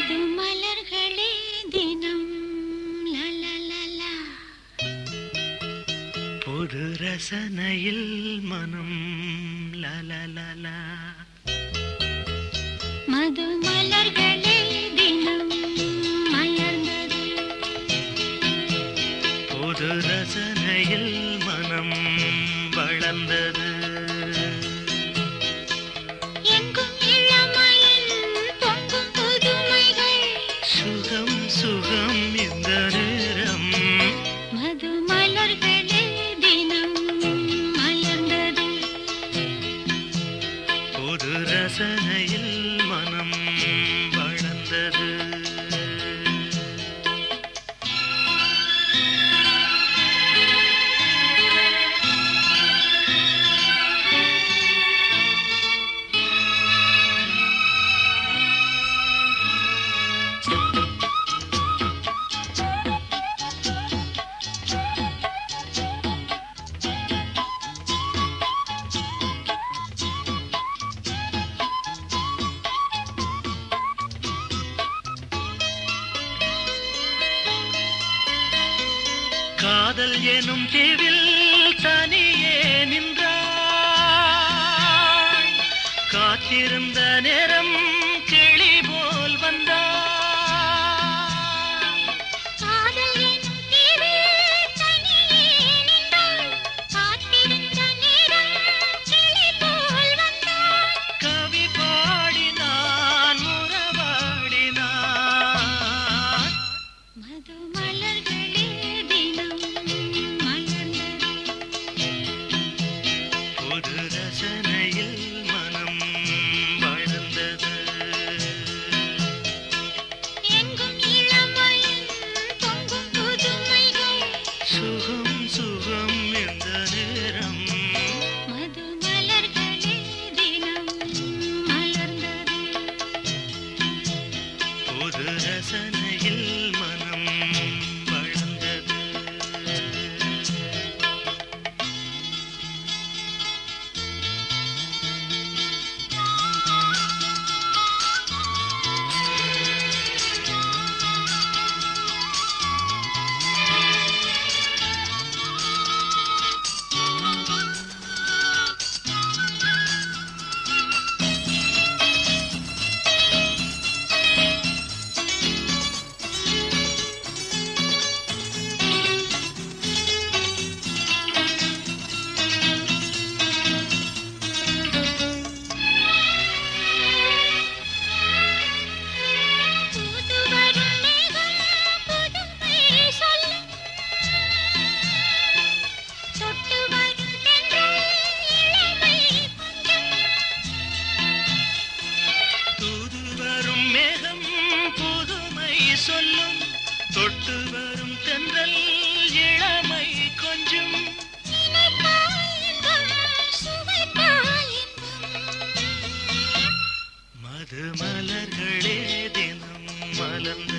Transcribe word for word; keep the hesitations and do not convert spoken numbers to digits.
மது மலர்களே தினம் லலலலா. புது ரசனையில் மனம் லலலலா. மது மலர்களே தினம் மலர்ந்தது. புது ரசனையில் மனம் வளர்ந்தது. எங்கும் இளமையில் பொங்கும் புதுமைகள். சுகம் சுகம் இந்த நேரம். மது மலர்களே தினம் மலர்ந்தது. புது ரசனையில் மனம் வளர்ந்தது. காதல் எனும் தீவில் தனியே நின்றாய். காத்திருந்த நேரம் கிளி போல் வந்தாய். காதல் எனும் தீவில் தனியே நின்றாய். காத்திருந்த நேரம் கிளி போல் வந்தாய். கவி பாடினான் உறவாடினான். மது மலர்களே தினம் மலர்ந்தது. புது ரசனையில் மனம் வளர்ந்தது. எங்கும் இளமையில் பொங்கும் புதுமைகள். சுகம் சுகம் இந்த நேரம். மது மலர்களே தினம் மலர்ந்தது. புது ரசனையில் மனம் வளர்ந்தது. தூது வரும் மேகம் புதுமை சொல்லும். தொட்டு வரும் தென்றல் இளமை கொஞ்சம். தூது வரும் மேகம் புதுமை சொல்லும். தொட்டு வரும் தென்றல் இளமை கொஞ்சம். நினைத்தால் இன்பம், சுவைத்தால் இன்பம். மது மலர்களே தினம் மலர்ந்த